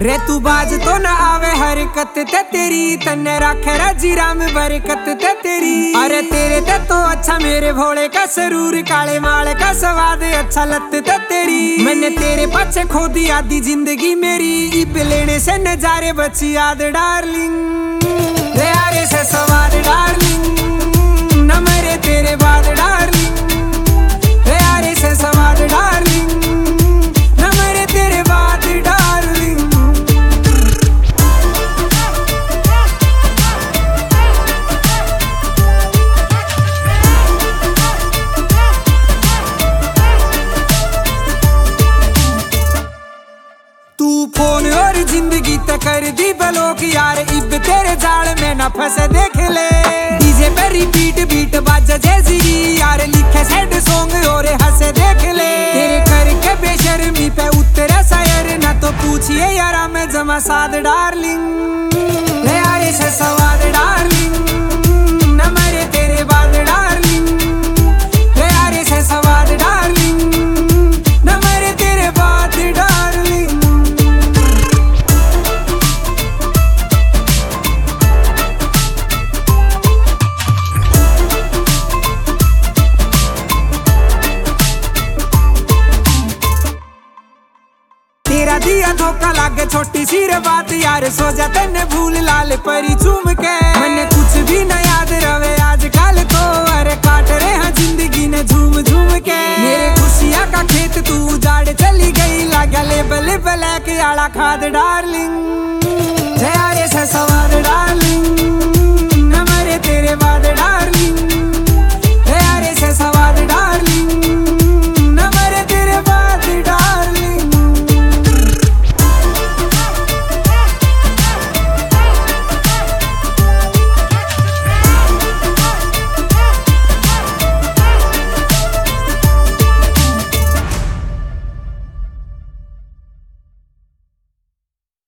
रे तू बाज तो न आवे हरकत ते तेरी, तन्ने रखे रजीरा में बरकत ते तेरी। अरे तेरे ते तो अच्छा मेरे भोले का सरूर, काले माल का स्वाद अच्छा लत ते तेरी। मैंने तेरे पाछे खो दी आधी जिंदगी मेरी, इब लेने से नजारे बची याद डार्लिंग। रे यारे से स्वाद डार्लिंग, न मेरे तेरे बाद डार्लिंग। रे यारे से स्वाद डार्लिंग, न मेरे तेरे बाद डार्लिंग। तू फोन और जिंदगी तक कर दी ब्लॉक यार, इब तेरे जाल में न फंसे देख ले। डीजे पे रिपीट बीट बाजा जैसी यार, लिखे सैड सॉन्ग और हंसे देख ले। तेरे करके बेशर्मी पे उतरे शायर, ना तो पूछिए यारा मैं जमा साद डार्लिंग। ले यारे से सवाद डार्लिंग, न मेरे तेरे बाद डार्लिंग। ले यारे से सवाद डार्लिंग, न मेरे तेरे बाद डार्लिंग। तेरा दिया धोखा लागे छोटी सी रे बात यार, सो जा तेने भूल लाल परी चूम के। मैंने कुछ भी न याद रवे आजकल तो, अरे काट रहे हैं जिंदगी ने झूम झूम के। मेरे खुशियां का खेत तू उजाड़ चली गई, लगा लेबल ब्लैक आला खाद डार्लिंग। यारे से सवाद डार्लिंग।